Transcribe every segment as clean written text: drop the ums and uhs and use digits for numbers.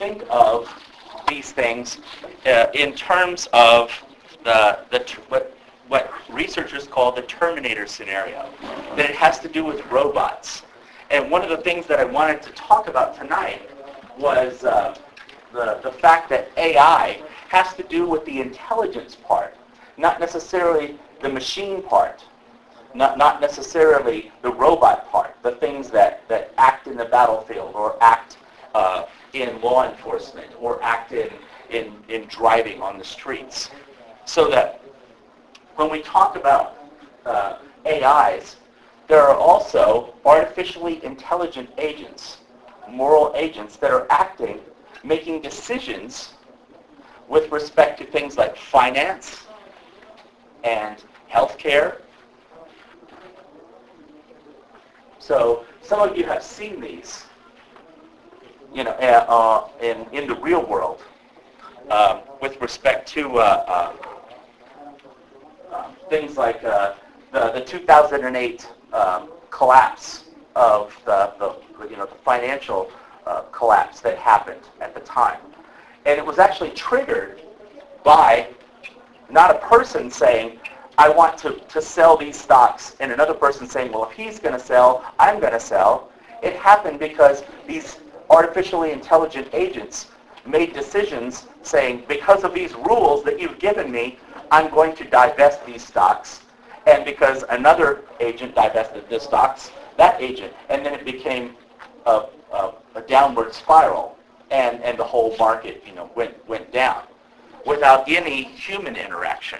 think of these things in terms of what researchers call the Terminator scenario, that it has to do with robots. And one of the things that I wanted to talk about tonight was the fact that AI has to do with the intelligence part, not necessarily the machine part, not necessarily the robot part, the things that act in the battlefield or act in law enforcement or act in driving on the streets. So that when we talk about AIs, there are also artificially intelligent agents, moral agents that are acting, making decisions with respect to things like finance and healthcare. So some of you have seen these, in the real world, with respect to things like the 2008 collapse of the financial collapse that happened at the time. And it was actually triggered by not a person saying, I want to sell these stocks, and another person saying, well, if he's going to sell, I'm going to sell. It happened because these artificially intelligent agents made decisions saying, because of these rules that you've given me, I'm going to divest these stocks. And because another agent divested the stocks, that agent, and then it became a downward spiral, and the whole market, went down without any human interaction.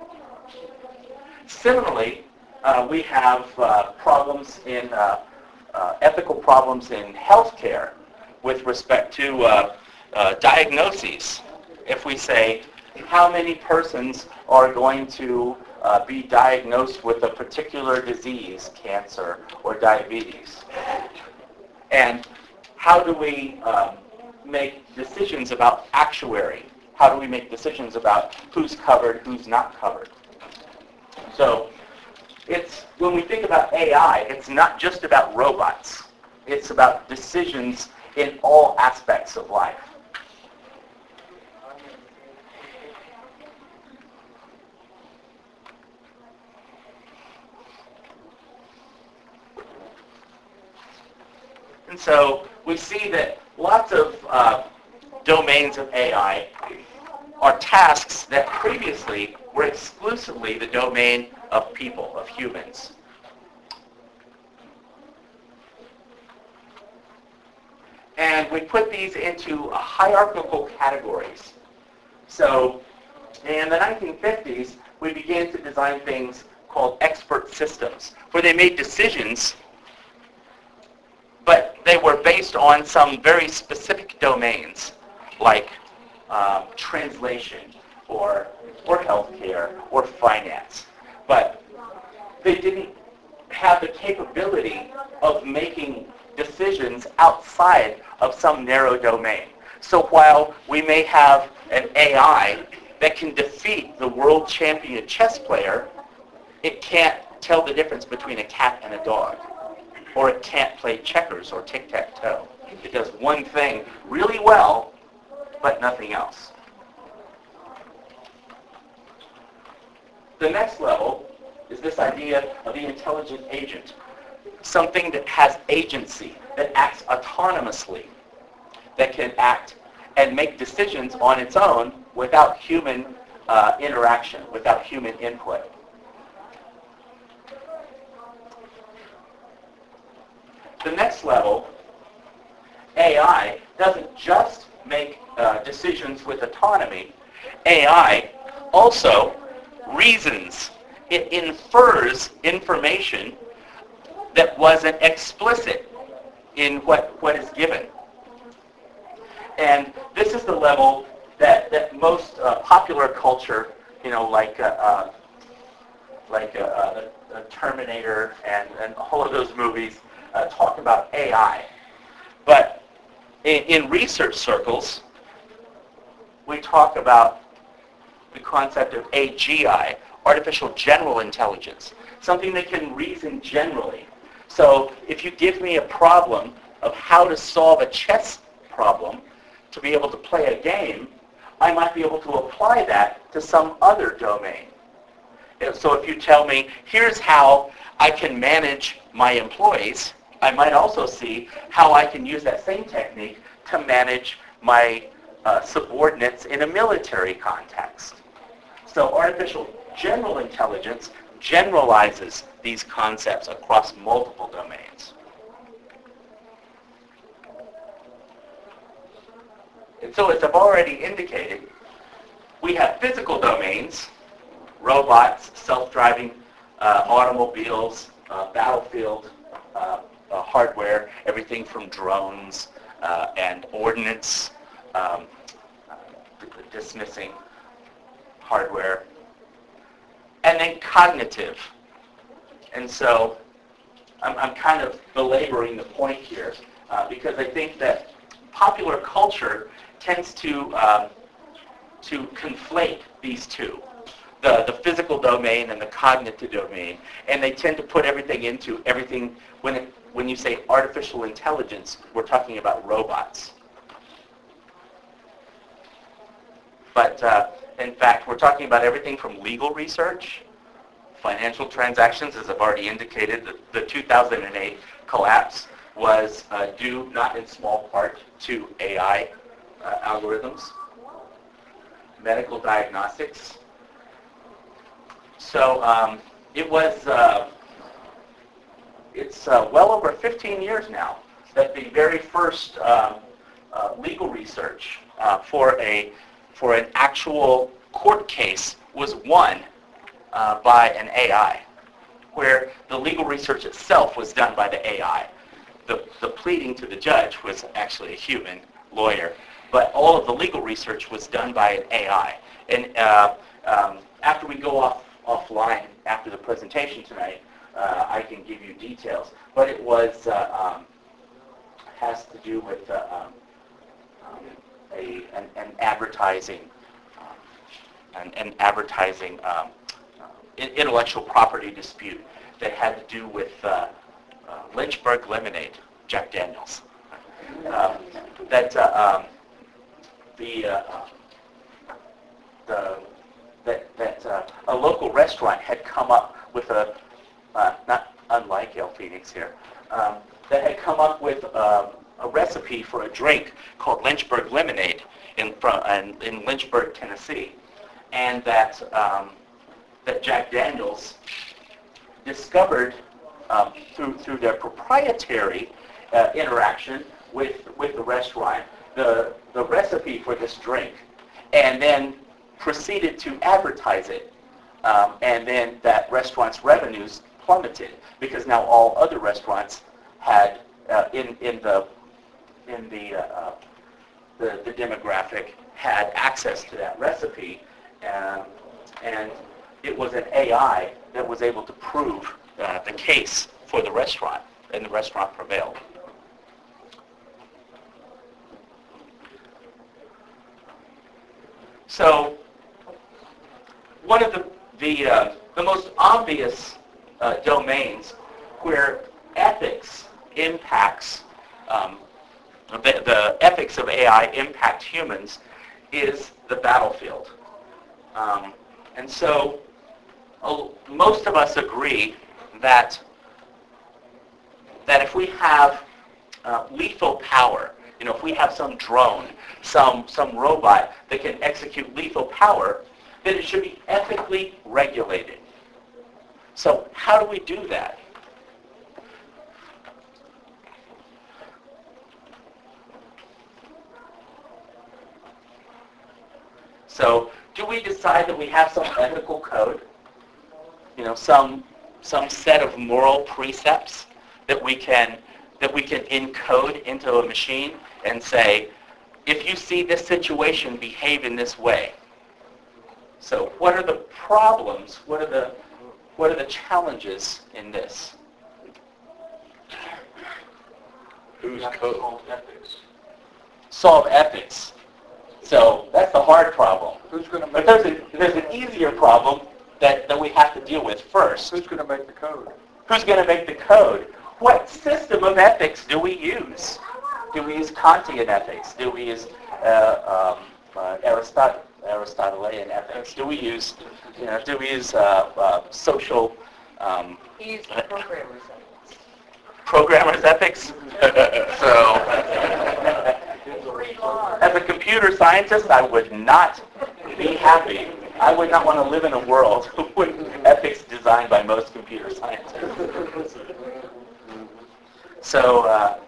Similarly, we have problems in ethical problems in healthcare with respect to diagnoses. If we say, how many persons are going to be diagnosed with a particular disease, cancer or diabetes? And how do we make decisions about actuary? How do we make decisions about who's covered, who's not covered? So when we think about AI, it's not just about robots. It's about decisions in all aspects of life. And so we see that lots of domains of AI are tasks that previously were exclusively the domain of people, of humans. And we put these into hierarchical categories. So in the 1950s, we began to design things called expert systems, where they made decisions, but they were based on some very specific domains, like translation or healthcare or finance. But they didn't have the capability of making decisions outside of some narrow domain. So while we may have an AI that can defeat the world champion chess player, it can't tell the difference between a cat and a dog. Or it can't play checkers or tic-tac-toe. It does one thing really well, but nothing else. The next level is this idea of the intelligent agent. Something that has agency, that acts autonomously, that can act and make decisions on its own without human interaction, without human input. The next level, AI, doesn't just make decisions with autonomy. AI also reasons. It infers information that wasn't explicit in what is given. And this is the level that most popular culture, like Terminator and all of those movies, talk about AI. But in research circles, we talk about the concept of AGI, artificial general intelligence, something that can reason generally. So if you give me a problem of how to solve a chess problem, to be able to play a game, I might be able to apply that to some other domain. So if you tell me, here's how I can manage my employees, I might also see how I can use that same technique to manage my subordinates in a military context. So artificial general intelligence generalizes these concepts across multiple domains. And so as I've already indicated, we have physical domains, robots, self-driving automobiles, battlefield hardware, everything from drones and ordnance, dismissing hardware, and then cognitive. And so I'm kind of belaboring the point here because I think that popular culture tends to conflate these two, the physical domain and the cognitive domain, and they tend to put everything into everything. When you say artificial intelligence, we're talking about robots. But in fact, we're talking about everything from legal research, financial transactions, as I've already indicated. The 2008 collapse was due not in small part to AI algorithms, medical diagnostics. So it's well over 15 years now that the very first legal research for an actual court case was won by an AI, where the legal research itself was done by the AI. The pleading to the judge was actually a human lawyer, but all of the legal research was done by an AI. And after we go offline after the presentation tonight, I can give you details. But it was has to do with an advertising intellectual property dispute that had to do with Lynchburg Lemonade, Jack Daniels. That a local restaurant had come up with not unlike El Phoenix here, that had come up with a recipe for a drink called Lynchburg Lemonade in Lynchburg, Tennessee, and that Jack Daniels discovered through their proprietary interaction with the restaurant the recipe for this drink, and then proceeded to advertise it, and then that restaurant's revenues plummeted because now all other restaurants had in the demographic had access to that recipe, and it was an AI that was able to prove the case for the restaurant, and the restaurant prevailed. So one of the most obvious domains where ethics impacts the ethics of AI impact humans is the battlefield. And so most of us agree that if we have lethal power, if we have some drone, some robot that can execute lethal power, then it should be ethically regulated. So how do we do that? So do we decide that we have some ethical code, some set of moral precepts that we can encode into a machine and say, if you see this situation, behave in this way? So what are the problems? What are the challenges in this? Whose code? Solve ethics. So that's the hard problem. Who's going to But make? there's an easier problem that we have to deal with first. Who's going to make the code? Who's going to make the code? What system of ethics do we use? Do we use Kantian ethics? Do we use Aristotelian ethics? Do we use, social He used programmers. programmers ethics? So, as a computer scientist, I would not be happy. I would not want to live in a world with ethics designed by most computer scientists. So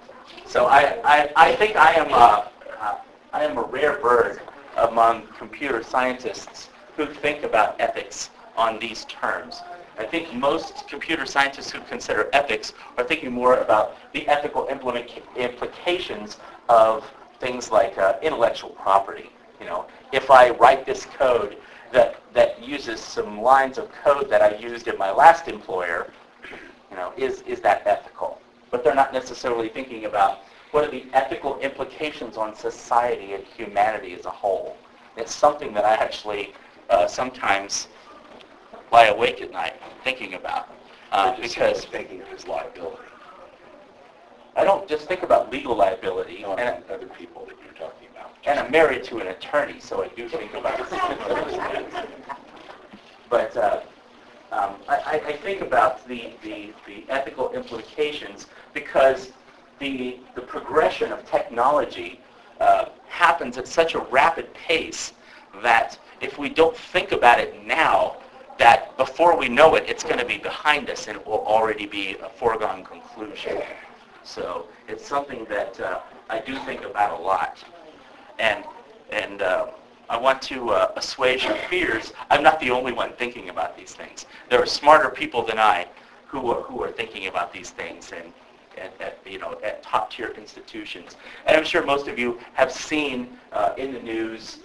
I think I am a rare bird among computer scientists who think about ethics on these terms. I think most computer scientists who consider ethics are thinking more about the ethical implications of things like intellectual property. If I write this code that uses some lines of code that I used in my last employer, is that ethical? But they're not necessarily thinking about what are the ethical implications on society and humanity as a whole. It's something that I actually sometimes lie awake at night thinking about. Because thinking of his liability. I don't just think about legal liability. And other people that you're talking about. And I'm married to an attorney, so I do think about it. But I think about the ethical implications because the progression of technology happens at such a rapid pace that if we don't think about it now, that before we know it, it's going to be behind us and it will already be a foregone conclusion. So it's something that I do think about a lot. And I want to assuage your fears. I'm not the only one thinking about these things. There are smarter people than I who are thinking about these things and at top-tier institutions. And I'm sure most of you have seen in the news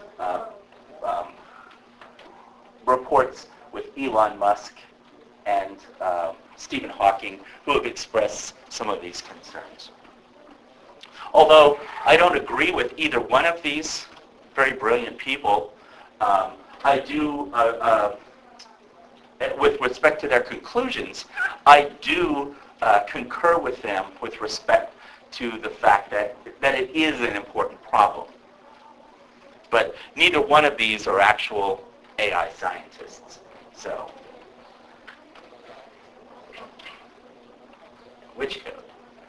reports with Elon Musk and Stephen Hawking who have expressed some of these concerns. Although I don't agree with either one of these very brilliant people, I do, with respect to their conclusions, I do concur with them with respect to the fact that it is an important problem. But neither one of these are actual AI scientists. So, which code?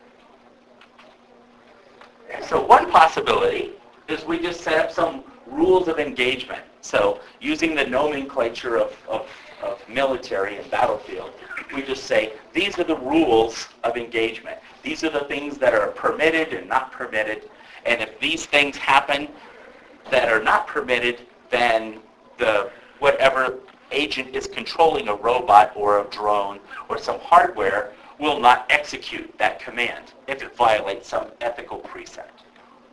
So one possibility is we just set up some rules of engagement. So using the nomenclature of military and battlefield, we just say, these are the rules of engagement. These are the things that are permitted and not permitted. And if these things happen that are not permitted, then whatever agent is controlling a robot or a drone or some hardware will not execute that command if it violates some ethical precept.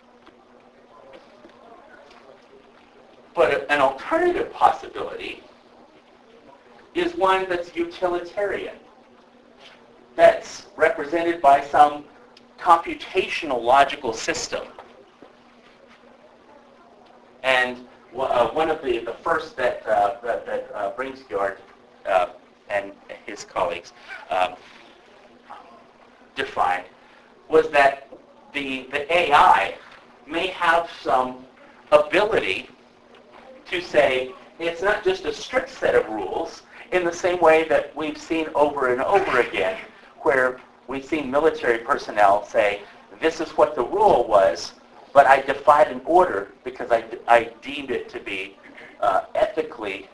But an alternative possibility is one that's utilitarian, that's represented by some computational logical system. And one of the first that Bringsjord and his colleagues defined was that the AI may have some ability to say it's not just a strict set of rules in the same way that we've seen over and over again where we've seen military personnel say this is what the rule was, but I defied an order because I deemed it to be ethically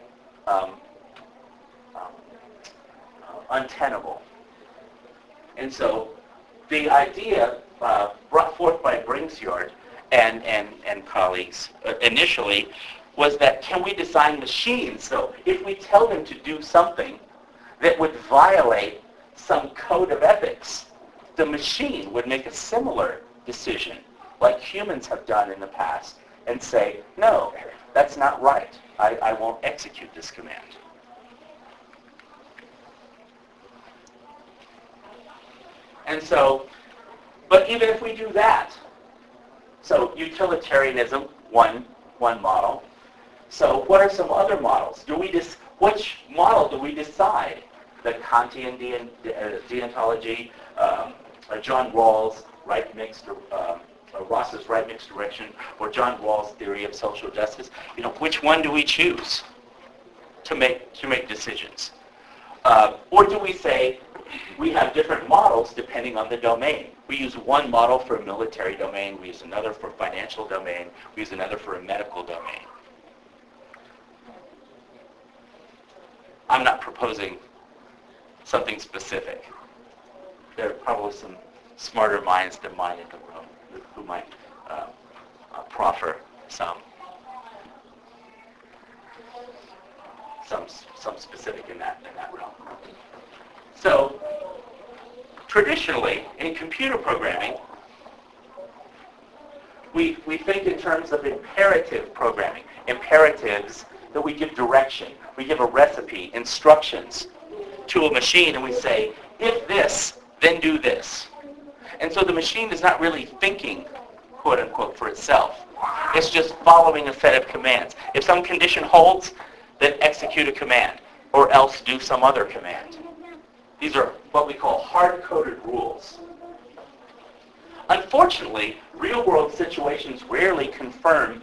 untenable. And so the idea brought forth by Bringsjord and colleagues initially was that can we design machines so if we tell them to do something that would violate some code of ethics, the machine would make a similar decision like humans have done in the past and say, no, that's not right. I won't execute this command. And so, but even if we do that, so utilitarianism, one model. So what are some other models? Which model do we decide? The Kantian deontology, John Rawls, right mixed Ross's right mixed direction or John Rawls' theory of social justice, which one do we choose to make decisions? Or do we say we have different models depending on the domain? We use one model for a military domain, we use another for a financial domain, we use another for a medical domain. I'm not proposing something specific. There are probably some smarter minds than mine in the room who might proffer some specific in that realm. So traditionally in computer programming, we think in terms of imperative programming. Imperatives that we give direction, we give a recipe, instructions to a machine, and we say, if this, then do this. And so the machine is not really thinking, quote unquote, for itself. It's just following a set of commands. If some condition holds, then execute a command, or else do some other command. These are what we call hard-coded rules. Unfortunately, real-world situations rarely conform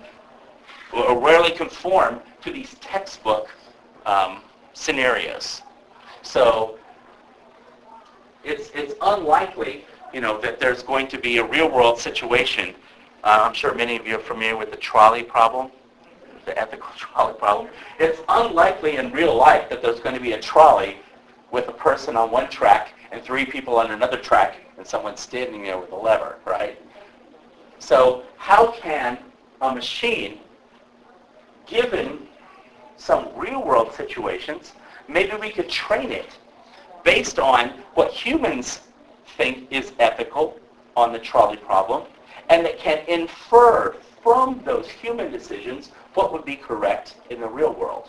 to these textbook scenarios. So it's unlikely, that there's going to be a real-world situation. I'm sure many of you are familiar with the trolley problem, the ethical trolley problem. It's unlikely in real life that there's going to be a trolley with a person on one track and 3 people on another track and someone standing there with a lever, right? So how can a machine, given some real-world situations, maybe we could train it based on what humans think is ethical on the trolley problem, and that can infer from those human decisions what would be correct in the real world.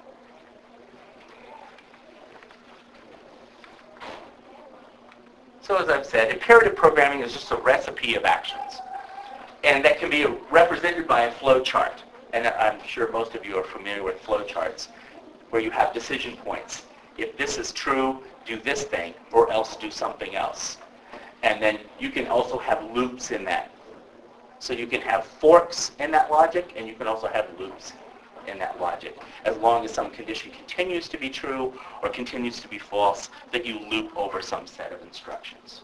So as I've said, imperative programming is just a recipe of actions, and that can be represented by a flow chart. And I'm sure most of you are familiar with flow charts, where you have decision points. If this is true, do this thing, or else do something else. And then you can also have loops in that. So you can have forks in that logic, and you can also have loops in that logic. As long as some condition continues to be true or continues to be false, that you loop over some set of instructions.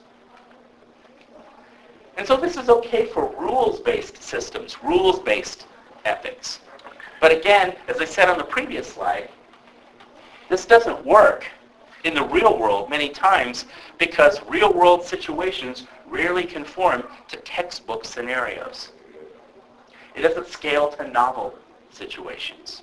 And so this is okay for rules-based systems, rules-based ethics. But again, as I said on the previous slide, this doesn't work in the real world many times because real-world situations rarely conform to textbook scenarios. It doesn't scale to novel situations.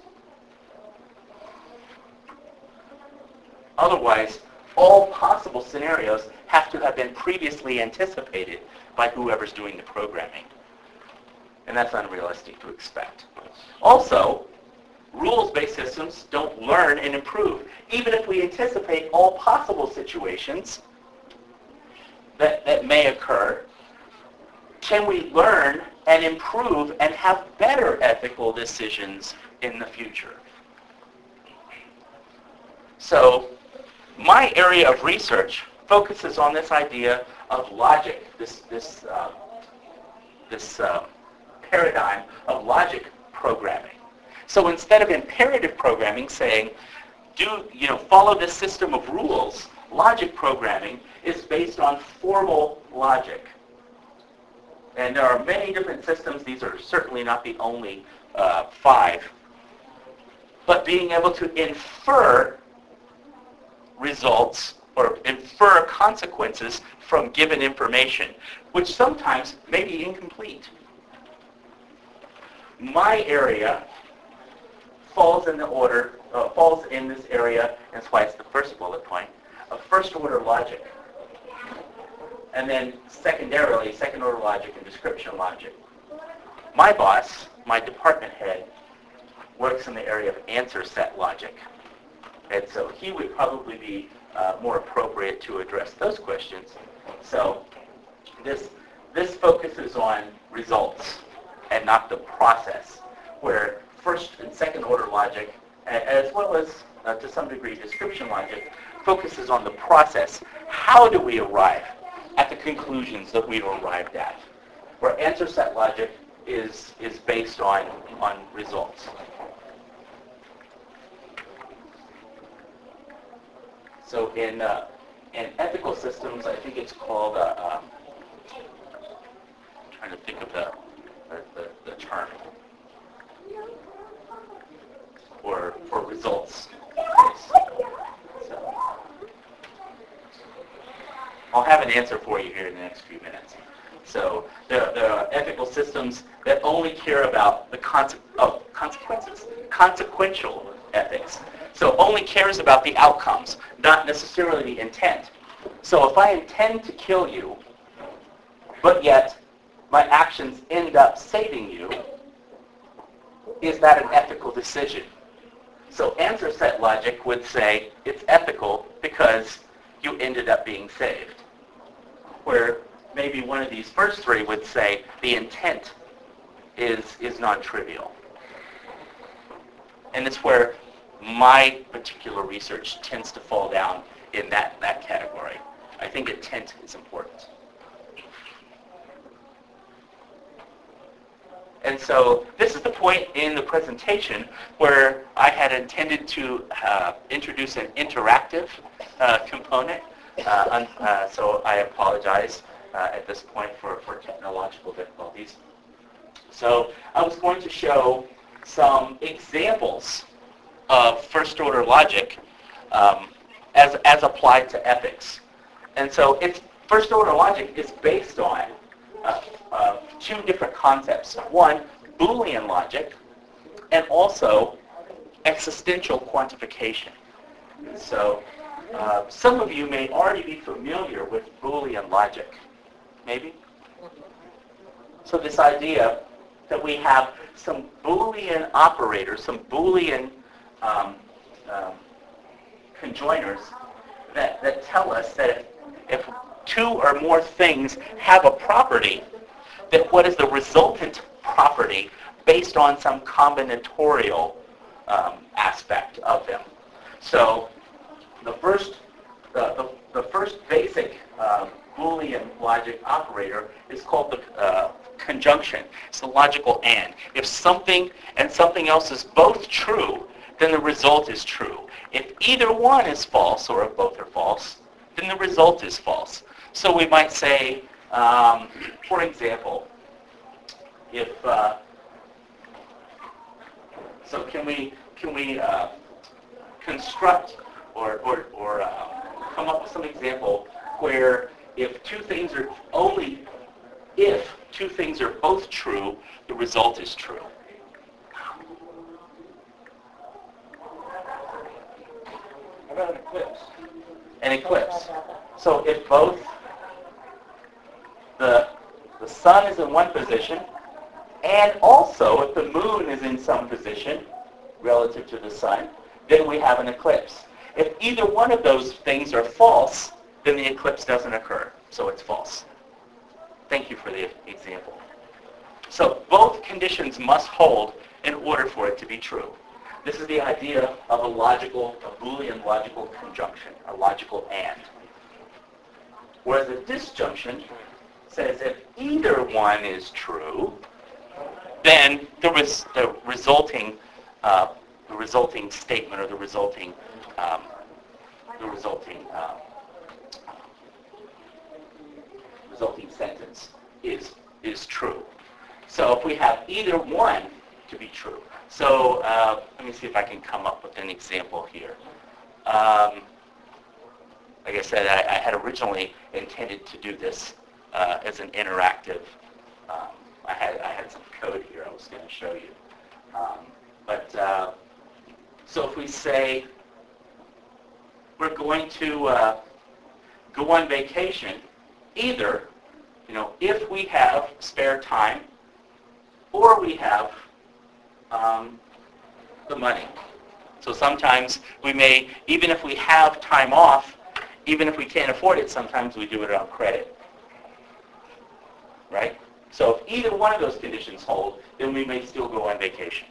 Otherwise, all possible scenarios have to have been previously anticipated by whoever's doing the programming. And that's unrealistic to expect. Also, rules-based systems don't learn and improve. Even if we anticipate all possible situations that may occur, can we learn and improve and have better ethical decisions in the future? So my area of research focuses on this idea of logic, this paradigm of logic programming. So instead of imperative programming saying, follow this system of rules, logic programming is based on formal logic. And there are many different systems. These are certainly not the only 5. But being able to infer results or infer consequences from given information, which sometimes may be incomplete. My area falls in this area, and that's why it's the first bullet point, of first-order logic. And then secondarily, second-order logic and description logic. My boss, my department head, works in the area of answer set logic. And so he would probably be more appropriate to address those questions. So this focuses on results and not the process, where first and second order logic, as well as to some degree description logic, focuses on the process. How do we arrive at the conclusions that we've arrived at? where answer set logic is based on results. So in ethical systems, I think it's called, I'm trying to think of the term, for results. So, I'll have an answer for you here in the next few minutes. So the ethical systems that only care about the consequences, consequential ethics. So only cares about the outcomes, not necessarily the intent. So if I intend to kill you, but yet my actions end up saving you, is that an ethical decision? So answer set logic would say it's ethical because you ended up being saved. Where maybe one of these first three would say the intent is non-trivial. And it's where my particular research tends to fall down in that category. I think intent is important. And so this is the point in the presentation where I had intended to introduce an interactive component. So I apologize at this point for technological difficulties. So I was going to show some examples of first-order logic as applied to ethics. And so first-order logic is based on two different concepts. One, Boolean logic, and also existential quantification. So some of you may already be familiar with Boolean logic. Maybe? So this idea that we have some Boolean operators, some Boolean conjoiners that tell us that if two or more things have a property, that what is the resultant property based on some combinatorial aspect of them. So the first basic Boolean logic operator is called the conjunction. It's the logical and. If something and something else is both true, then the result is true. If either one is false, or if both are false, then the result is false. So we might say, for example, if so, can we construct or come up with some example where if two things are both true, the result is true? How about an eclipse? An eclipse. So if both the sun is in one position, and also if the moon is in some position relative to the sun, then we have an eclipse. If either one of those things are false, then the eclipse doesn't occur, so it's false. Thank you for the example. So both conditions must hold in order for it to be true. This is the idea of a Boolean logical conjunction, a logical and. Whereas a disjunction says if either one is true, then the resulting statement or the resulting sentence is true. So if we have either one to be true. So let me see if I can come up with an example here. Like I said, I had originally intended to do this as an interactive. I had some code here I was going to show you. So if we say we're going to go on vacation, either, if we have spare time, or we have the money. So sometimes we may, even if we have time off, even if we can't afford it, sometimes we do it on credit. Right? So if either one of those conditions hold, then we may still go on vacation.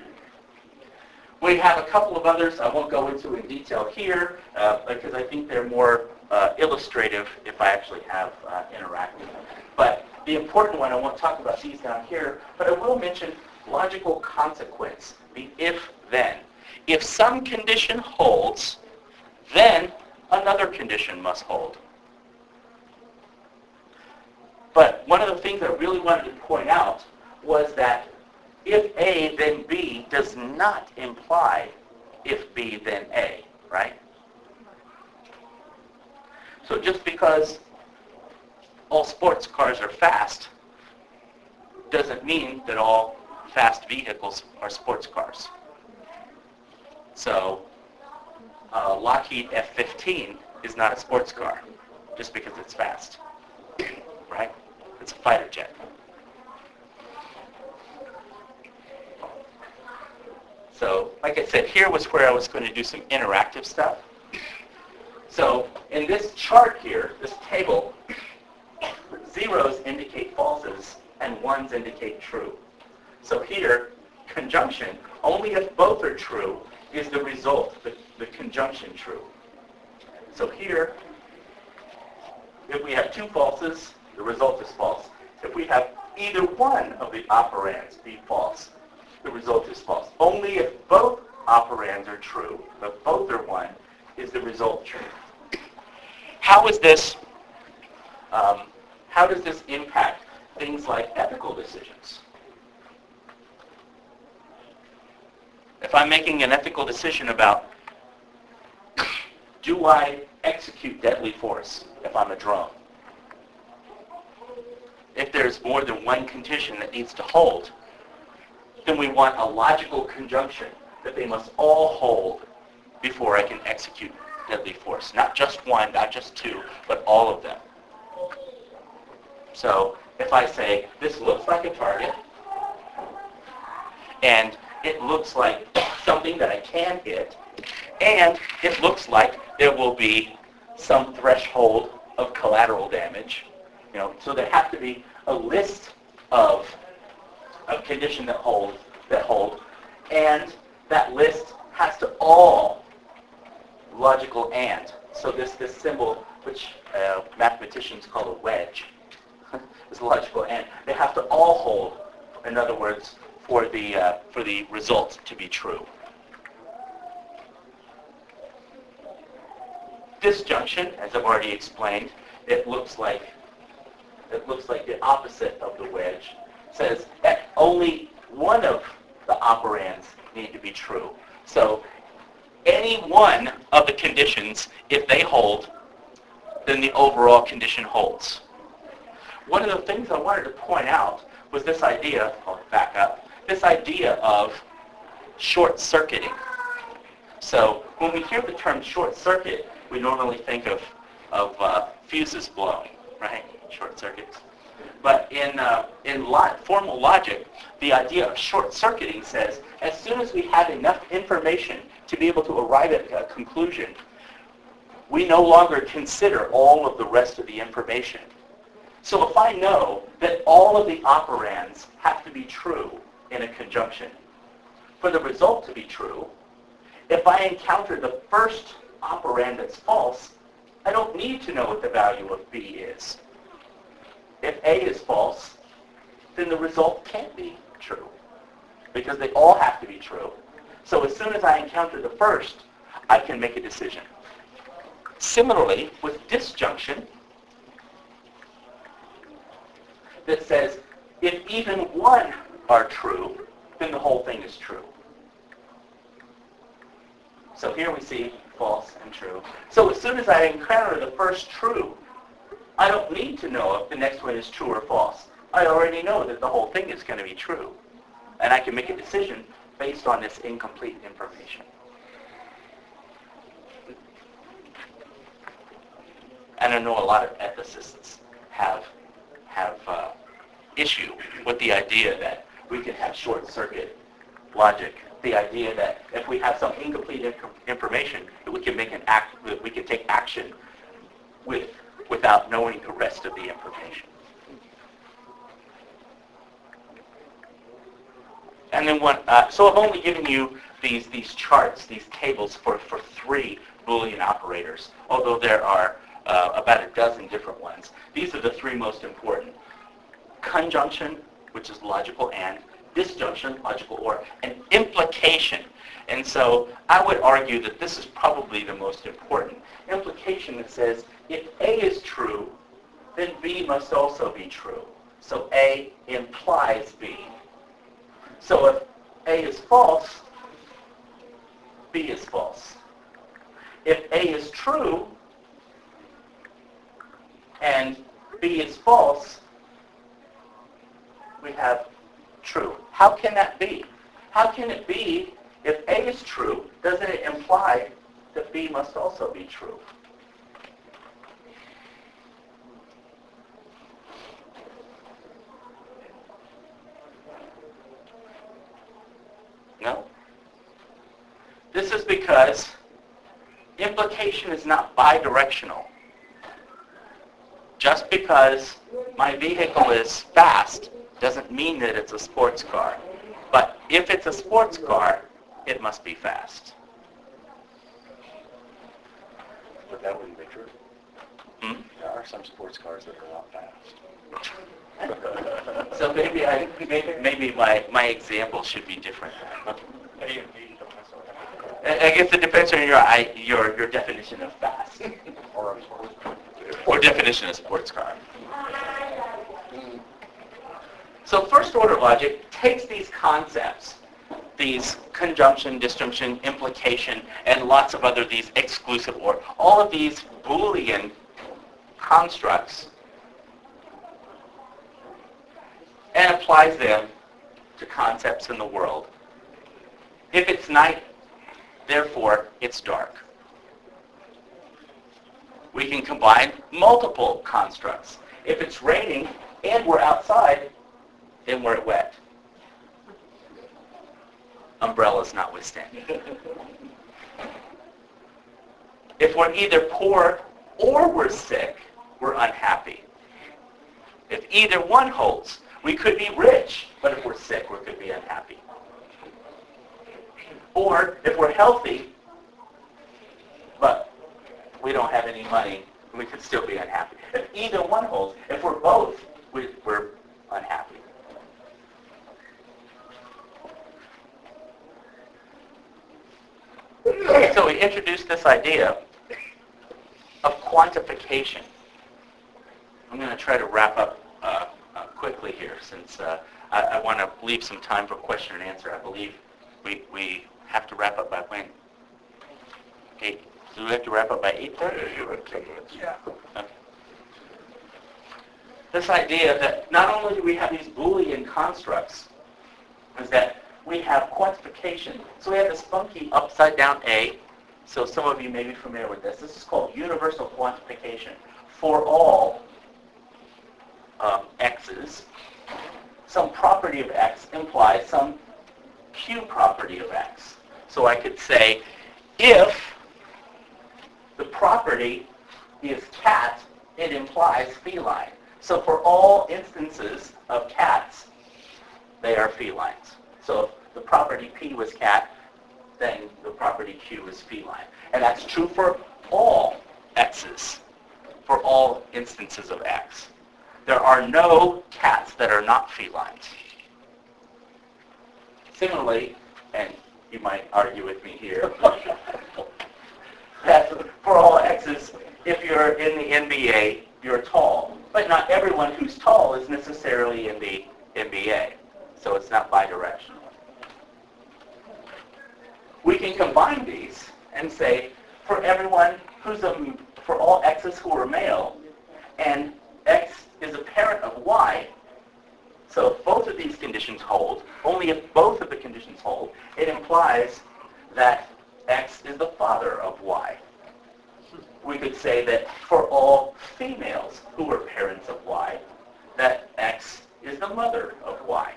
We have a couple of others I won't go into in detail here because I think they're more illustrative if I actually have interactive. But the important one, I won't talk about these down here, but I will mention logical consequence, the if-then. If some condition holds, then another condition must hold. But one of the things I really wanted to point out was that if A, then B does not imply if B, then A, right? So just because all sports cars are fast doesn't mean that all fast vehicles are sports cars. So Lockheed F-15 is not a sports car just because it's fast, right? It's a fighter jet. So, like I said, here was where I was going to do some interactive stuff. So, in this chart here, this table, zeros indicate falses and ones indicate true. So here, conjunction, only if both are true is the result, the conjunction true. So here, if we have two falses, the result is false. If we have either one of the operands be false, the result is false. Only if both operands are true, but both are one, is the result true. How is this? How does this impact things like ethical decisions? If I'm making an ethical decision about, do I execute deadly force if I'm a drone? If there's more than one condition that needs to hold, then we want a logical conjunction that they must all hold before I can execute deadly force. Not just one, not just two, but all of them. So if I say, this looks like a target, and it looks like something that I can hit, and it looks like there will be some threshold of collateral damage. So there have to be a list of conditions that hold, and that list has to all logical and. So this symbol, which mathematicians call a wedge, is logical and. They have to all hold. In other words, for the result to be true. Disjunction, as I've already explained, it looks like the opposite of the wedge. It says that only one of the operands need to be true. So any one of the conditions, if they hold, then the overall condition holds. One of the things I wanted to point out was this idea, I'll back up, this idea of short-circuiting. So when we hear the term short-circuit, we normally think of fuses blowing, right? Short circuits. But in formal logic, the idea of short-circuiting says as soon as we have enough information to be able to arrive at a conclusion, we no longer consider all of the rest of the information. So if I know that all of the operands have to be true in a conjunction, for the result to be true, if I encounter the first operand that's false, I don't need to know what the value of B is. If A is false, then the result can't be true, because they all have to be true. So as soon as I encounter the first, I can make a decision. Similarly, with disjunction, that says if even one are true, then the whole thing is true. So here we see false and true. So as soon as I encounter the first true, I don't need to know if the next one is true or false. I already know that the whole thing is going to be true. And I can make a decision based on this incomplete information. And I know a lot of ethicists have issue with the idea that we can have short-circuit logic. The idea that if we have some incomplete information, that we can make that we can take action without knowing the rest of the information. And then so I've only given you these charts, these tables for 3 Boolean operators, although there are about a dozen different ones. These are the 3 most important. conjunction, which is logical and, disjunction, logical or, and implication. And so I would argue that this is probably the most important. Implication that says if A is true, then B must also be true. So A implies B. So if A is false, B is false. If A is true and B is false, we have true. How can that be? How can it be if A is true, doesn't it imply that B must also be true? No? This is because implication is not bidirectional. Just because my vehicle is fast doesn't mean that it's a sports car. But if it's a sports car, it must be fast. But that wouldn't be true. There are some sports cars that are not fast. So maybe my example should be different. A and B don't necessarily have to I guess it depends on your definition of fast or a sports car. or definition of sports car. So first order logic takes these concepts, these conjunction, disjunction, implication, and lots of other these exclusive or, all of these Boolean constructs, and applies them to concepts in the world. If it's night, therefore it's dark. We can combine multiple constructs. If it's raining and we're outside, then we're wet. Umbrellas notwithstanding. If we're either poor or we're sick, we're unhappy. If either one holds, we could be rich, but if we're sick, we could be unhappy. Or if we're healthy, but we don't have any money, we could still be unhappy. If either one holds, if we're both, we're unhappy. So we introduced this idea of quantification. I'm going to try to wrap up quickly here since I want to leave some time for question and answer. I believe we have to wrap up by when? 8. Do we have to wrap up by 8:30? Yeah. Okay. This idea that not only do we have these Boolean constructs, is that we have quantification. So we have this funky upside down A. So some of you may be familiar with this. This is called universal quantification. For all x's, some property of x implies some q property of x. So I could say if the property is cat, it implies feline. So for all instances of cats, they are felines. So if the property P was cat, then the property Q is feline. And that's true for all x's, for all instances of x. There are no cats that are not felines. Similarly, and you might argue with me here, that for all x's, if you're in the NBA, you're tall. But not everyone who's tall is necessarily in the NBA. So it's not bidirectional. We can combine these and say, for everyone who's for all x's who are male, and x is a parent of y, so if both of these conditions hold, only if both of the conditions hold, it implies that x is the father of y. We could say that for all females who are parents of y, that x is the mother of y.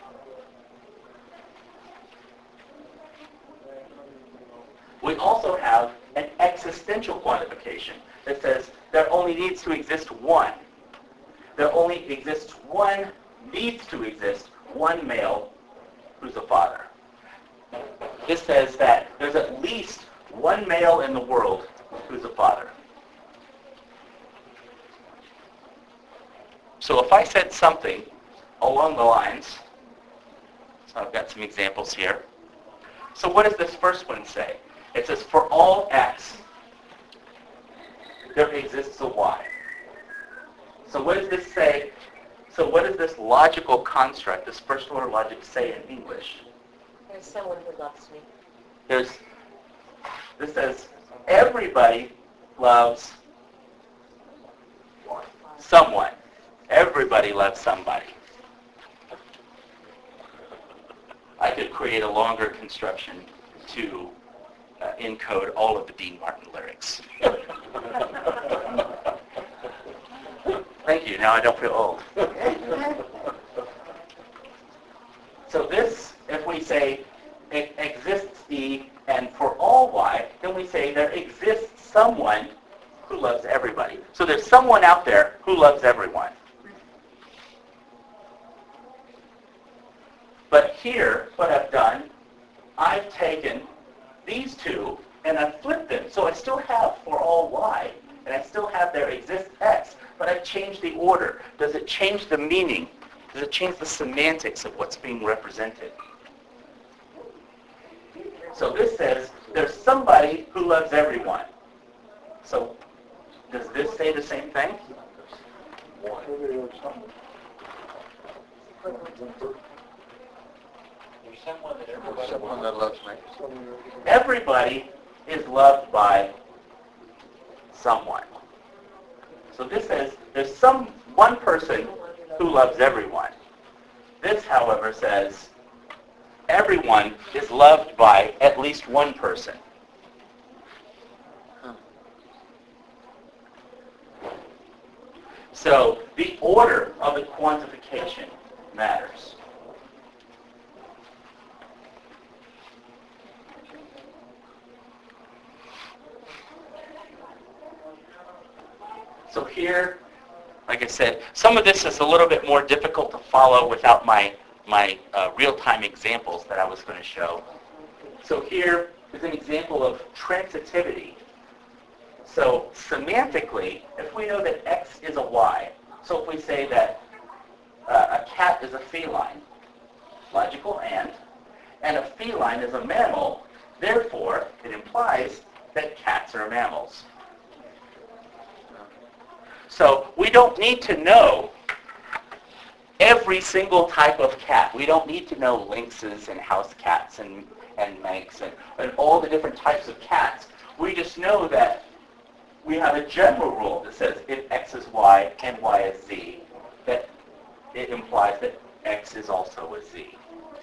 We also have an existential quantification that says there only needs to exist one. There only exists one, needs to exist one male who's a father. This says that there's at least one male in the world who's a father. So if I said something along the lines. So I've got some examples here. So what does this first one say? It says, for all x, there exists a y. So what does this say? So what does this logical construct, this first order logic, say in English? There's someone who loves me. This says, everybody loves someone. Everybody loves somebody. I could create a longer construction to encode all of the Dean Martin lyrics. Thank you. Now I don't feel old. So this, if we say it exists E and for all Y, then we say there exists someone who loves everybody. So there's someone out there who loves everyone. But here, what I've done, I've taken these two and I've flipped them. So I still have for all Y, and I still have there exists X, but I've changed the order. Does it change the meaning? Does it change the semantics of what's being represented? So this says there's somebody who loves everyone. So does this say the same thing? Someone that loves me. Everybody is loved by someone. So this says there's one person who loves everyone. This, however, says everyone is loved by at least one person. So the order of the quantification matters. So here, like I said, some of this is a little bit more difficult to follow without my real-time examples that I was going to show. So here is an example of transitivity. So semantically, if we know that X is a Y, so if we say that a cat is a feline, logical and a feline is a mammal, therefore it implies that cats are mammals. So we don't need to know every single type of cat. We don't need to know lynxes and house cats and Manx and all the different types of cats. We just know that we have a general rule that says if X is Y and Y is Z, that it implies that X is also a Z.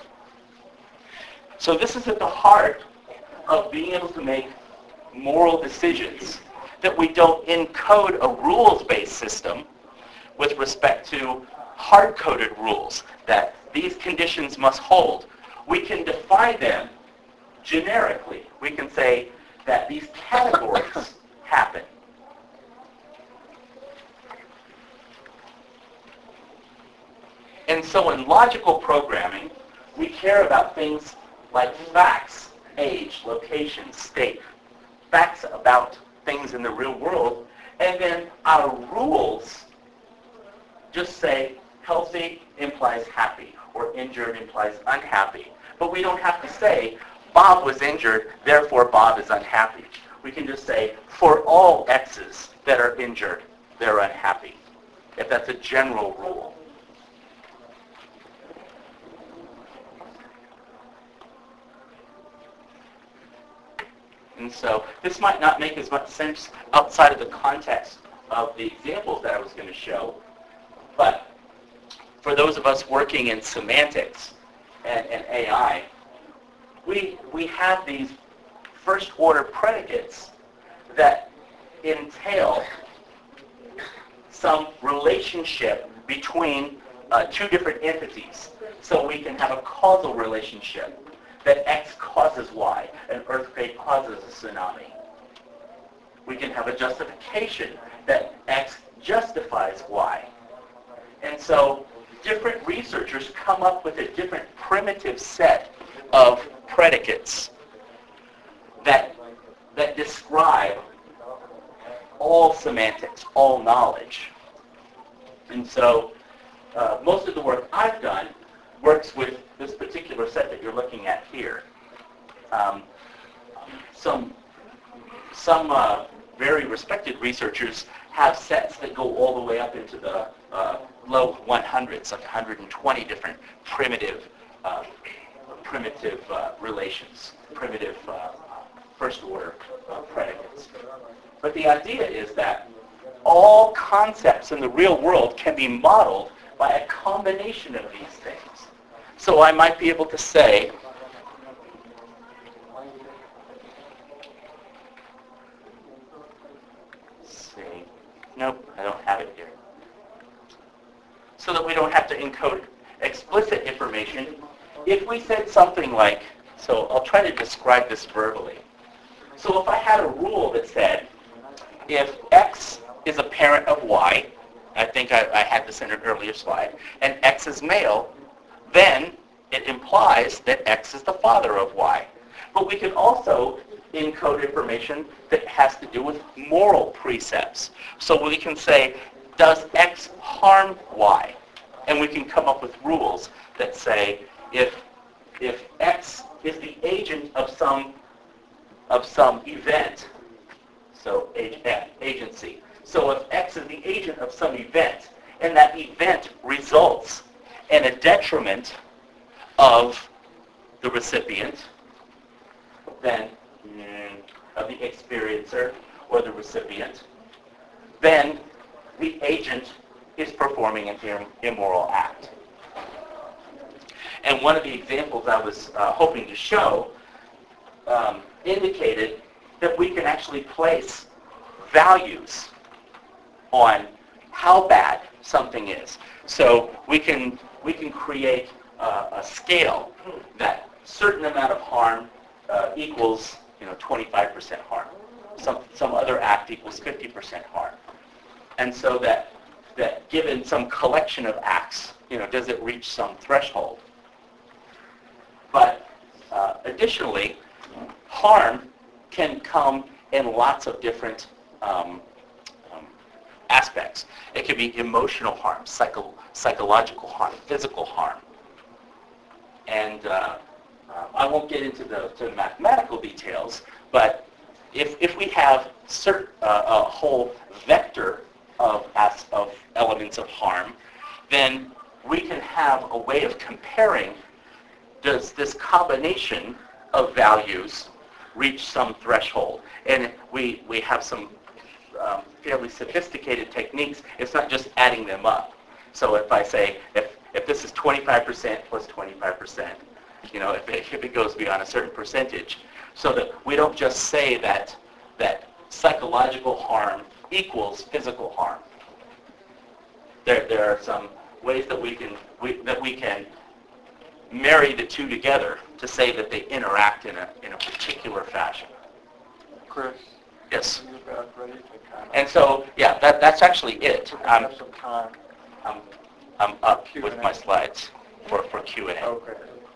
So this is at the heart of being able to make moral decisions, that we don't encode a rules-based system with respect to hard-coded rules, that these conditions must hold. We can define them generically. We can say that these categories happen. And so in logical programming, we care about things like facts, age, location, state, facts about things in the real world, and then our rules just say healthy implies happy or injured implies unhappy. But we don't have to say Bob was injured, therefore Bob is unhappy. We can just say for all X's that are injured, they're unhappy, if that's a general rule. And so this might not make as much sense outside of the context of the examples that I was going to show. But for those of us working in semantics and AI, we have these first order predicates that entail some relationship between two different entities. So we can have a causal relationship that X causes Y, an earthquake causes a tsunami. We can have a justification that X justifies Y. And so different researchers come up with a different primitive set of predicates that describe all semantics, all knowledge. And so most of the work I've done works with this particular set that you're looking at here. Some very respected researchers have sets that go all the way up into the low 100s, like 120 different primitive relations, primitive first order predicates. But the idea is that all concepts in the real world can be modeled by a combination of these things. So I might be able to say, nope, I don't have it here. So that we don't have to encode explicit information, if we said something like, so I'll try to describe this verbally. So if I had a rule that said, if X is a parent of Y, I think I had this in an earlier slide, and X is male, then it implies that X is the father of Y. But we can also encode information that has to do with moral precepts. So we can say, does X harm Y? And we can come up with rules that say, if X is the agent of some event, so agency. So if X is the agent of some event, and that event results in a detriment of the recipient, then of the experiencer or the recipient, then the agent is performing an immoral act. And one of the examples I was hoping to show indicated that we can actually place values on how bad something is. So we can create a scale that certain amount of harm equals 25% harm. Some other act equals 50% harm. And so that given some collection of acts, does it reach some threshold? But additionally, harm can come in lots of different aspects. It can be emotional harm, psychological harm, physical harm. And I won't get into the mathematical details, but if we have a whole vector of elements of harm, then we can have a way of comparing, does this combination of values reach some threshold? And we have some fairly sophisticated techniques. It's not just adding them up. So if I say, if this is 25% plus 25%, if it goes beyond a certain percentage, so that we don't just say that psychological harm equals physical harm. There are some ways that we can marry the two together to say that they interact in a particular fashion. Chris? Yes. You're about ready to kind of... And so, yeah, that's actually it. have some time. I'm up Q&A. with my slides for Q&A. Okay.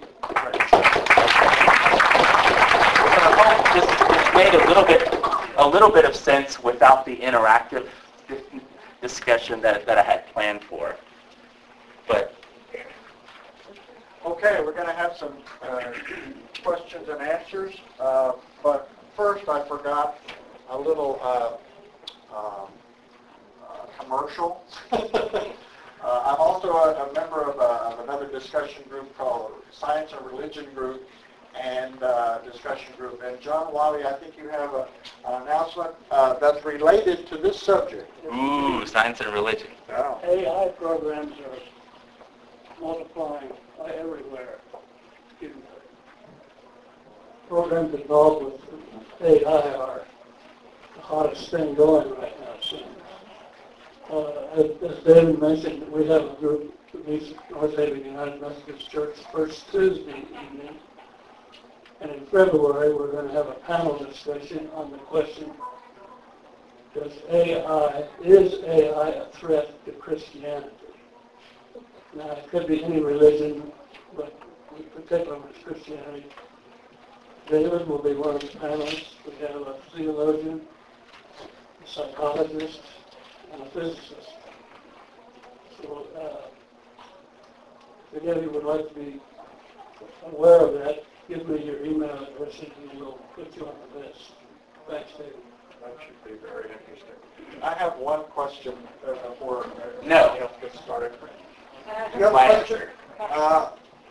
I hope this made a little bit of sense without the interactive discussion that I had planned for. But Okay, we're going to have some questions and answers, but first I forgot a little commercial. I'm also a member of another discussion group called Science and Religion Group and discussion group. And John Wiley, I think you have an announcement that's related to this subject. ooh, science and religion. Oh. AI programs are multiplying everywhere. Programs involved with AI are the hottest thing going right now. So, as David mentioned, we have a group that meets at North Haven United Methodist Church first Tuesday evening. And in February, we're going to have a panel discussion on the question, is AI a threat to Christianity? Now, it could be any religion, but in particular it's Christianity. David will be one of the panelists. We have a theologian, a psychologist, and a physicist. So if any of you would like to be aware of that, give me your email address and we'll put you on the list. Thanks, David. That should be very interesting. I have one question before No. everybody else gets started. That's You have my a question? answer.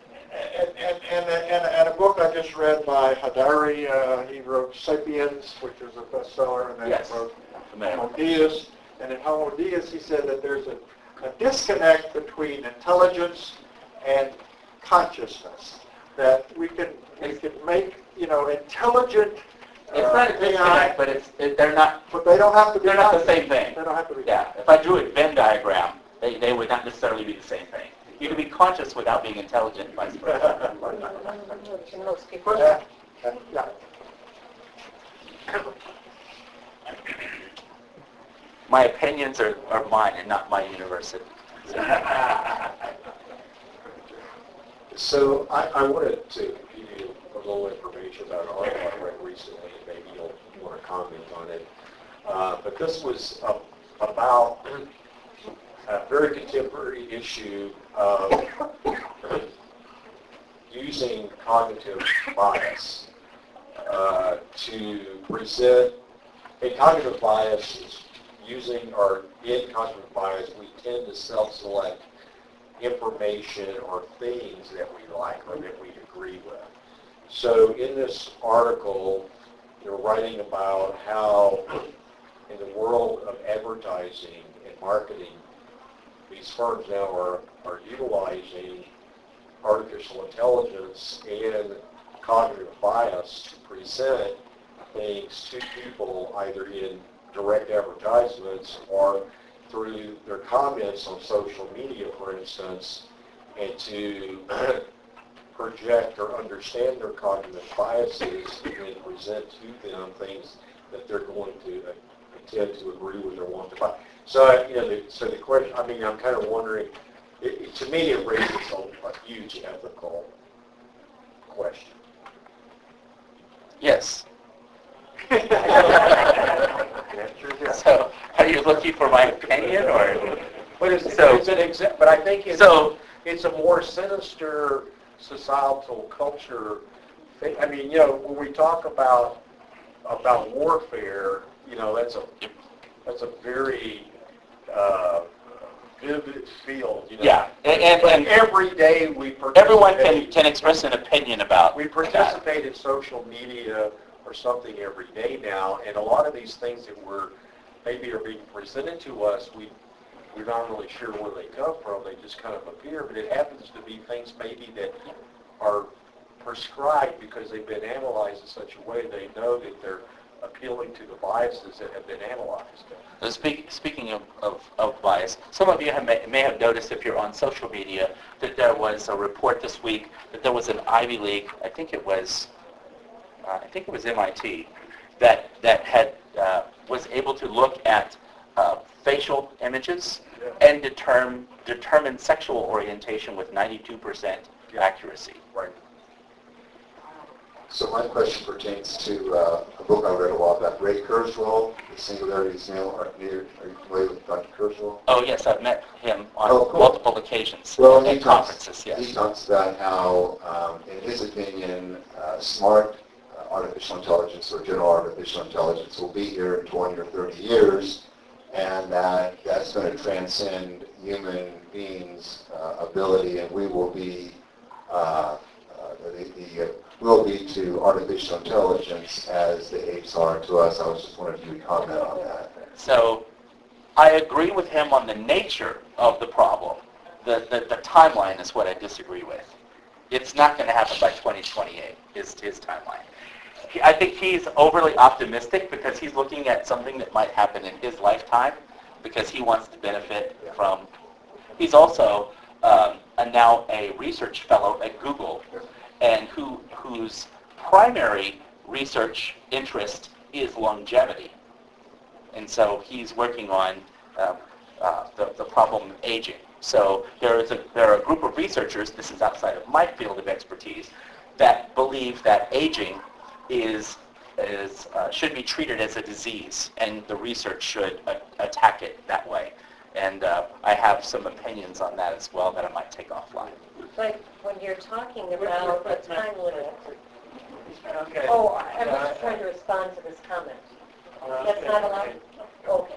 And a book I just read by Harari, he wrote *Sapiens*, which is a bestseller, and then Yes. he wrote Familiar. *Homo Deus*. And in *Homo Deus*, he said that there's a disconnect between intelligence and consciousness. That we can make intelligent It's not a disconnect, but they're not but they don't have to be. they're not the same thing. They don't have to be. Yeah, if I drew a Venn diagram, they would not necessarily be the same thing. You can be conscious without being intelligent, vice versa. Most people. Yeah. My opinions are mine and not my university. So I wanted to give you a little information about an article I read recently, and maybe you'll want to comment on it. But this was about a very contemporary issue of using cognitive bias to present. A cognitive bias is using, or in cognitive bias, we tend to self-select information or things that we like or that we agree with. So in this article, they're writing about how in the world of advertising and marketing, these firms now are utilizing artificial intelligence and cognitive bias to present things to people either in direct advertisements or through their comments on social media, for instance, and to project or understand their cognitive biases and then present to them things that they're going to intend to agree with or want to buy. So, so the question, I'm kind of wondering, to me it raises a huge ethical question. Yes. So, are you looking for my opinion, or? But it's an but I think it's a more sinister societal culture thing. When we talk about warfare, that's a very vivid field. Yeah, and every day we participate. Everyone can express an opinion about We participate in social media or something every day now, and a lot of these things that maybe are being presented to us, we're not really sure where they come from. They just kind of appear, but it happens to be things maybe that are prescribed because they've been analyzed in such a way they know that they're appealing to the biases that have been analyzed. So speaking of bias, some of you may have noticed if you're on social media that there was a report this week that there was an Ivy League, I think it was MIT, that had was able to look at facial images and determine sexual orientation with 92% accuracy. Right. So my question pertains to a book I read a while back, Ray Kurzweil, The Singularity Snail. Are you familiar with Dr. Kurzweil? Oh yes, I've met him on cool. multiple occasions Well, at conferences. Yes. He talks about how, in his opinion, smart artificial intelligence or general artificial intelligence will be here in 20 or 30 years, and that's going to transcend human beings' ability, and we will be will be to artificial intelligence as the apes are to us. I was just wondering if you would comment on that. So I agree with him on the nature of the problem. The timeline is what I disagree with. It's not going to happen by 2028 is his timeline. I think he's overly optimistic because he's looking at something that might happen in his lifetime because he wants to benefit from. He's also now a research fellow at Google, and whose primary research interest is longevity. And so he's working on the problem of aging. So there are a group of researchers, this is outside of my field of expertise, that believe that aging should be treated as a disease, and the research should attack it that way. And I have some opinions on that as well that I might take offline. But when you're talking about a time limit, Okay. oh, I'm just trying to respond to this comment. That's not allowed? Okay.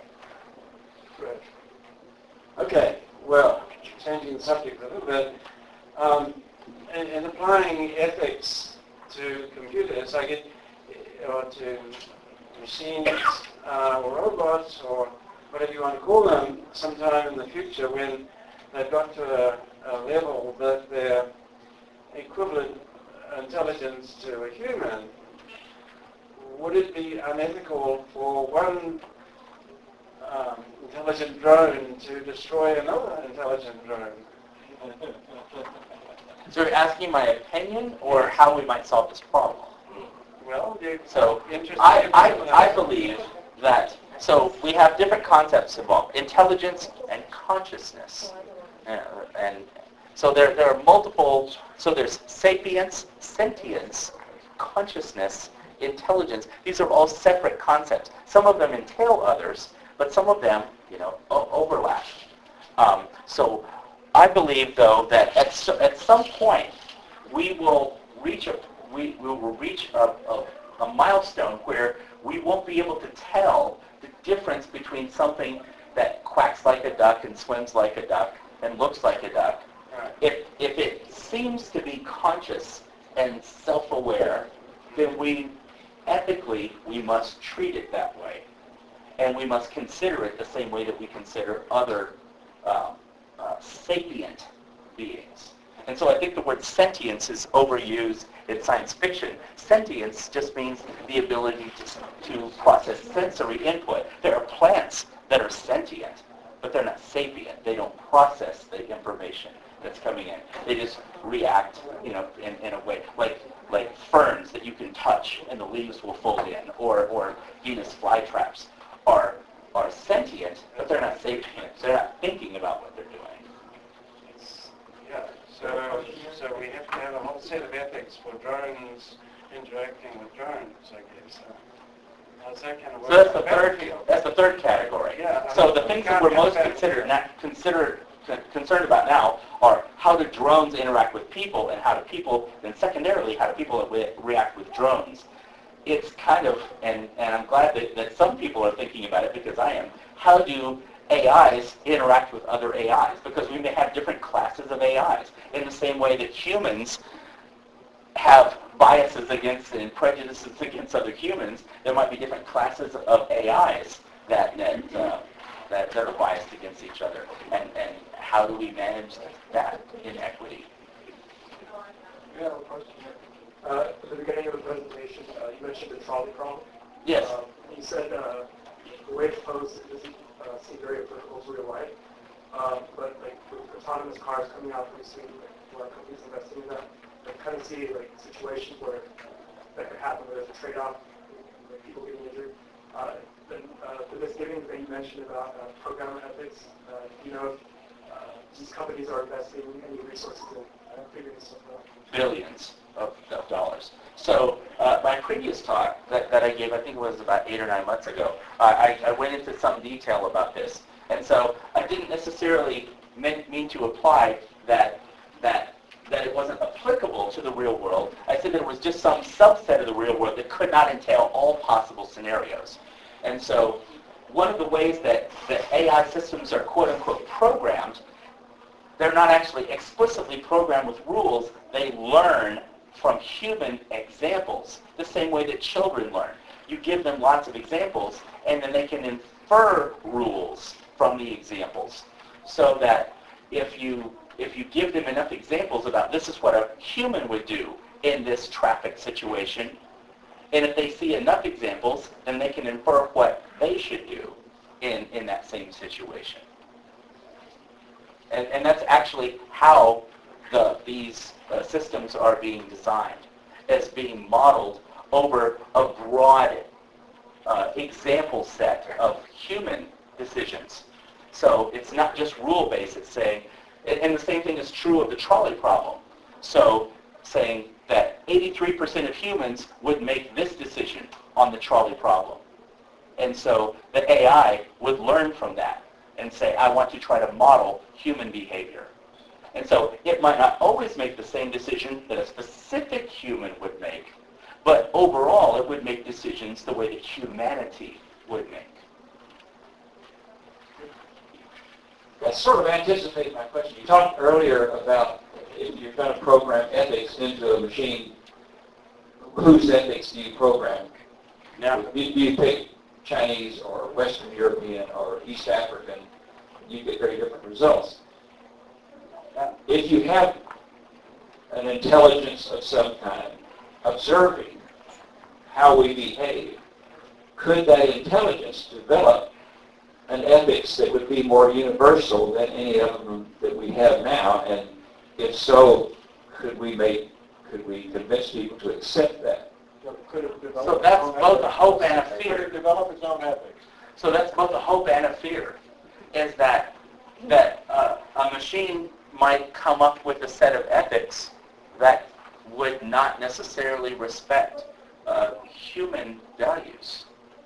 Okay, well, changing the subject a little bit, in applying ethics to computers, or to machines or robots or whatever you want to call them, sometime in the future when they've got to a level that they're equivalent intelligence to a human, would it be unethical for one intelligent drone to destroy another intelligent drone? So you're asking my opinion or how we might solve this problem? Well, So interested I believe that, so we have different concepts involved, intelligence and consciousness. And so there are multiple, so there's sapience, sentience, consciousness, intelligence. These are all separate concepts. Some of them entail others, but some of them, overlap. So I believe, though, that at some point we will reach a milestone where we won't be able to tell the difference between something that quacks like a duck and swims like a duck and looks like a duck. If it seems to be conscious and self-aware, then ethically we must treat it that way. And we must consider it the same way that we consider other sapient beings. And so I think the word sentience is overused in science fiction. Sentience just means the ability to process sensory input. There are plants that are sentient, but they're not sapient. They don't process the information that's coming in. They just react, in a way, like ferns that you can touch and the leaves will fold in, or Venus flytraps are sentient, but they're not sapient. They're not thinking about what they're doing. Yeah, so we have to have a whole set of ethics for drones interacting with drones, I guess. How's that kind of work? So that's the third category. Yeah, so the things that we're most concerned about now are how do drones interact with people, and then secondarily, how do people react with drones? It's kind of, and I'm glad that some people are thinking about it, because I am, how do AIs interact with other AIs? Because we may have different classes of AIs. In the same way that humans have biases against and prejudices against other humans, there might be different classes of AIs that are biased against each other. And how do we manage that inequity? We have a question here. At the beginning of the presentation, you mentioned the trolley problem. Yes. You said the way it's posed doesn't seem very applicable to real life. But like with autonomous cars coming out pretty soon, a lot of companies investing in that, I kind of see like situations where that could happen, where there's a trade-off, like people getting injured. The misgivings that you mentioned about programmer ethics, do you know if these companies are investing any resources in figuring this stuff out? Billions of dollars. So my previous talk that I gave, I think it was about 8 or 9 months ago, I went into some detail about this. And so I didn't necessarily mean to apply that it wasn't applicable to the real world. I said there was just some subset of the real world that could not entail all possible scenarios. And so one of the ways that AI systems are quote-unquote programmed, they're not actually explicitly programmed with rules. They learn from human examples, the same way that children learn. You give them lots of examples, and then they can infer rules from the examples, so that if you give them enough examples about this is what a human would do in this traffic situation, and if they see enough examples, then they can infer what they should do in that same situation. And that's actually how these systems are being designed, as being modeled over a broad example set of human decisions. So it's not just rule-based, it's saying, and the same thing is true of the trolley problem. So saying that 83% of humans would make this decision on the trolley problem. And so the AI would learn from that. and say, I want to try to model human behavior. And so it might not always make the same decision that a specific human would make, but overall it would make decisions the way that humanity would make. That sort of anticipates my question. You talked earlier about if you're going to program ethics into a machine, whose ethics do you program? Now, Do you pick Chinese or Western European or East African? You get very different results. If you have an intelligence of some kind observing how we behave, could that intelligence develop an ethics that would be more universal than any of them that we have now? And if so, could we convince people to accept that? so that's both a hope and a Could fear. it develop its own ethics? So that's both a hope and a fear, is that a machine might come up with a set of ethics that would not necessarily respect human values.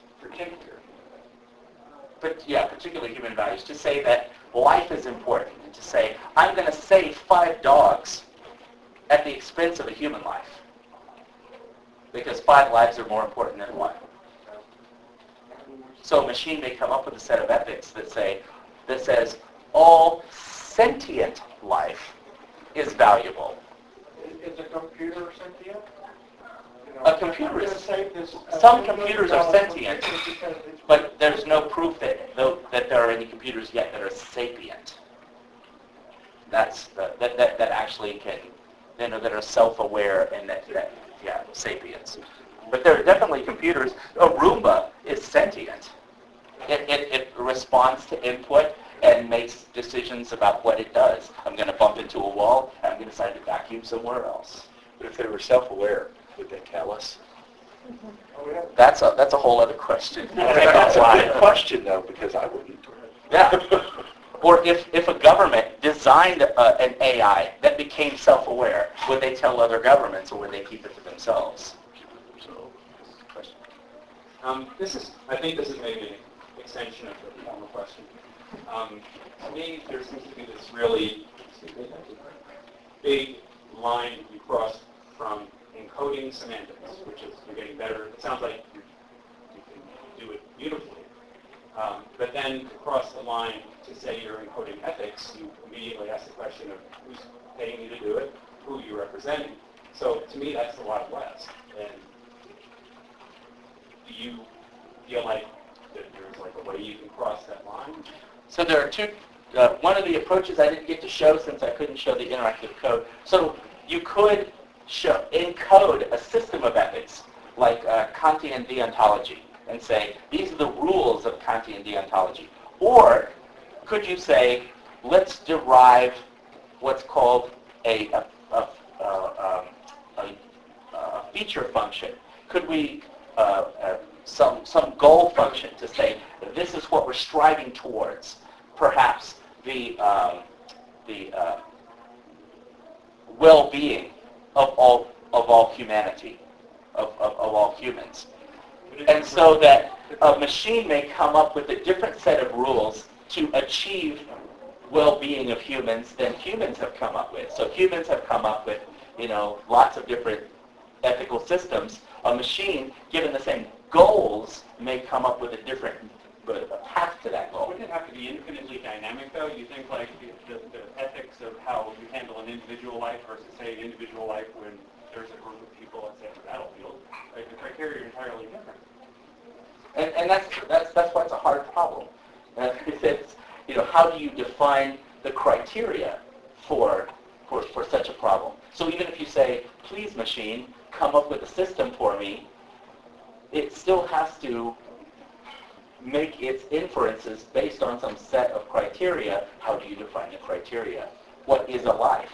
Particularly human values. To say that life is important, and to say, I'm going to save 5 dogs at the expense of a human life, because 5 lives are more important than 1. So a machine may come up with a set of ethics that says all sentient life is valuable. Is a computer sentient? A computer is. Some computers are sentient, but there's no proof that there are any computers yet that are sapient. That actually can, that are self-aware and sapiens. But there are definitely computers. A Roomba is sentient. It responds to input and makes decisions about what it does. I'm going to bump into a wall, and I'm going to decide to vacuum somewhere else. But if they were self-aware, would they tell us? That's a whole other question. That's a good question, though, because I wouldn't. Yeah. Or if a government designed an AI that became self-aware, would they tell other governments, or would they keep it to themselves? I think this is maybe an extension of the former question. To me, there seems to be this really big line you cross from encoding semantics, which is you're getting better. It sounds like you can do it beautifully. But then to cross the line to say you're encoding ethics, you immediately ask the question of who's paying you to do it, who you're representing. So to me, that's the Wild West. And do you feel like that there's like a way you can cross that line? So there are two. One of the approaches I didn't get to show since I couldn't show the interactive code. So you could encode a system of ethics like Kantian deontology and say, these are the rules of Kantian deontology. Or could you say, let's derive what's called a feature function? Could we some goal function to say this is what we're striving towards? Perhaps the well-being of all humanity, of all humans. And so that a machine may come up with a different set of rules to achieve well-being of humans than humans have come up with. So humans have come up with, lots of different ethical systems. A machine, given the same goals, may come up with a different path to that goal. Wouldn't it have to be infinitely dynamic, though? You think like the ethics of how you handle an individual life versus, say, an individual life when there's a group of people, let's say, on the battlefield. Like the criteria are entirely different. And that's why it's a hard problem. It's, how do you define the criteria for such a problem? So even if you say, please machine, come up with a system for me, it still has to make its inferences based on some set of criteria. How do you define the criteria? What is a life?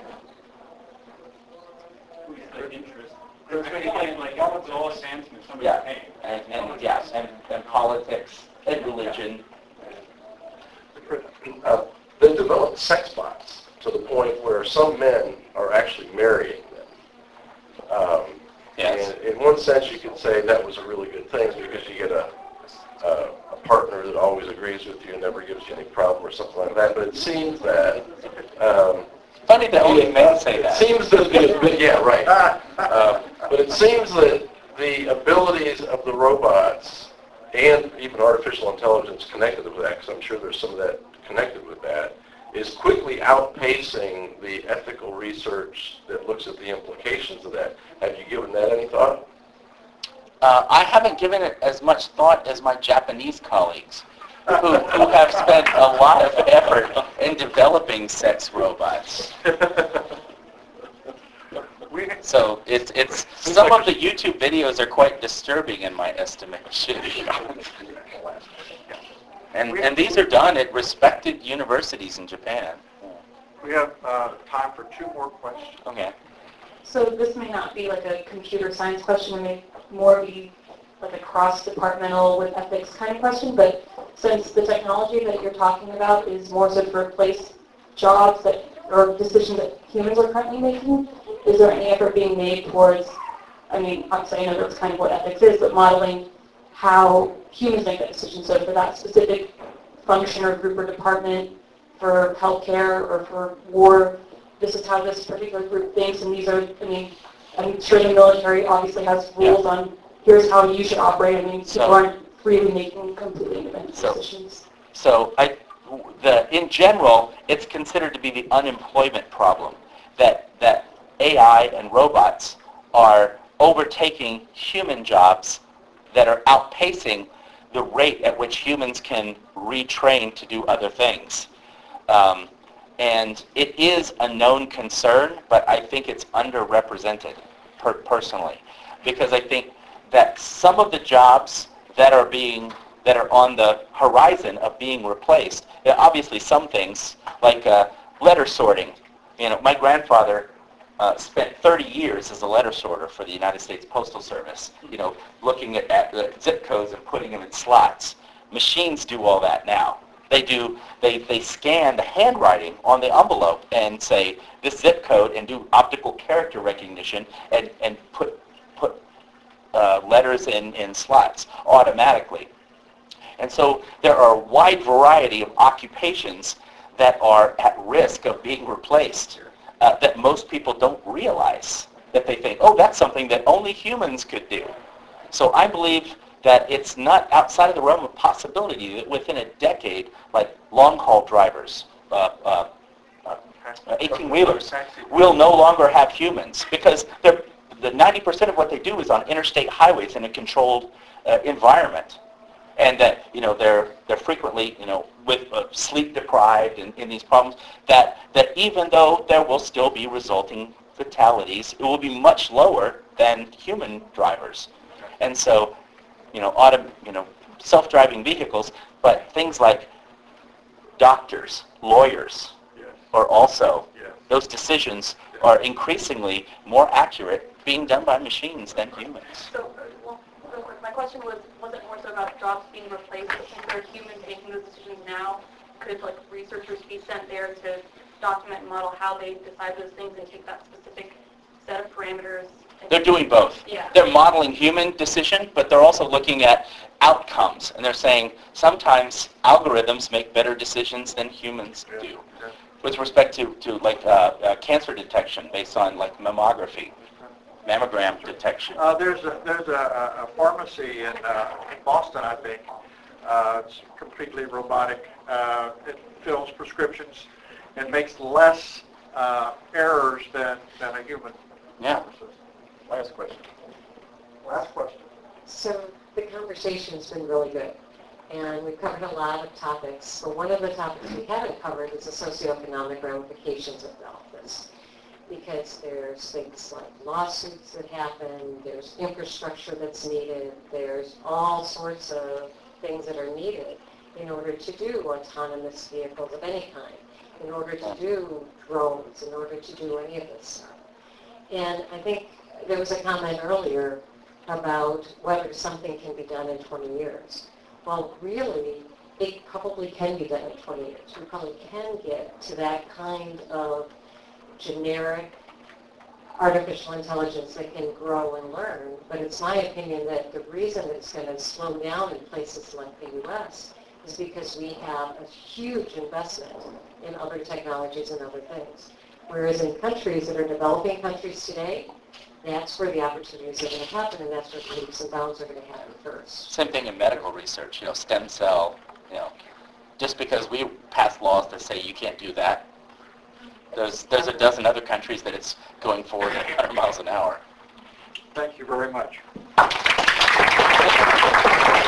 Who's the interest? There's like it's all advancement. Somebody's paying. And politics and religion. They developed sex bots to the point where some men are actually marrying them. And in one sense, you could say that was a really good thing because you get a partner that always agrees with you and never gives you any problem or something like that. But it seems that Funny that only men say that. It seems that yeah, right. But it seems that the abilities of the robots and even artificial intelligence connected with that, because I'm sure there's some of that connected with that, is quickly outpacing the ethical research that looks at the implications of that. Have you given that any thought? I haven't given it as much thought as my Japanese colleagues, who have spent a lot of effort in developing sex robots. So it's some of the YouTube videos are quite disturbing in my estimation. And these are done at respected universities in Japan. We have time for 2 more questions. Okay. So this may not be like a computer science question, it may more be like a cross-departmental with ethics kind of question, but since the technology that you're talking about is more so to replace jobs that or decisions that humans are currently making, is there any effort being made towards, I mean, obviously I know that's kind of what ethics is, but modeling how humans make that decision. So for that specific function or group or department, for healthcare or for war, this is how this particular group thinks, and these are, I mean, I'm sure the military obviously has rules on here's how you should operate. I mean, people aren't freely making completely independent decisions. So in general, it's considered to be the unemployment problem, that AI and robots are overtaking human jobs that are outpacing the rate at which humans can retrain to do other things. And it is a known concern, but I think it's underrepresented personally, because I think that some of the jobs that are on the horizon of being replaced, obviously some things like letter sorting. You know, my grandfather spent 30 years as a letter sorter for the United States Postal Service, you know, looking at the zip codes and putting them in slots. Machines do all that now. They scan the handwriting on the envelope and say this zip code and do optical character recognition and put letters in slots automatically. And so there are a wide variety of occupations that are at risk of being replaced that most people don't realize, that they think, oh, that's something that only humans could do. So I believe that it's not outside of the realm of possibility that within a decade, like long-haul drivers, 18-wheelers, will no longer have humans, because the 90% of what they do is on interstate highways in a controlled environment. And that, you know, they're frequently, you know, with sleep deprived and in these problems, that even though there will still be resulting fatalities, it will be much lower than human drivers. And so, you know, self-driving vehicles, but things like doctors, lawyers, are also, those decisions are increasingly more accurate being done by machines than humans. So, real quick, my question wasn't more so about jobs being replaced, but since there are humans making those decisions now, could like researchers be sent there to document and model how they decide those things and take that specific set of parameters? They're doing both. Yeah. They're modeling human decision, but they're also looking at outcomes. And they're saying sometimes algorithms make better decisions than humans do. With respect to like cancer detection based on like mammography, mammogram detection. There's a pharmacy in Boston, I think. It's completely robotic. It fills prescriptions and makes less errors than a human. Yeah. Last question. Last question. So the conversation's been really good, and we've covered a lot of topics, but one of the topics we haven't covered is the socioeconomic ramifications of all this. Because there's things like lawsuits that happen, there's infrastructure that's needed, there's all sorts of things that are needed in order to do autonomous vehicles of any kind, in order to do drones, in order to do any of this stuff. And I think there was a comment earlier about whether something can be done in 20 years. Well, really, it probably can be done in 20 years. We probably can get to that kind of generic artificial intelligence that can grow and learn. But it's my opinion that the reason it's going to slow down in places like the U.S. is because we have a huge investment in other technologies and other things. Whereas in countries that are developing countries today, that's where the opportunities are going to happen, and that's where the leaps and bounds are going to happen first. Same thing in medical research, stem cell, just because we pass laws that say you can't do that, there's a dozen other countries that it's going forward at 100 miles an hour. Thank you very much.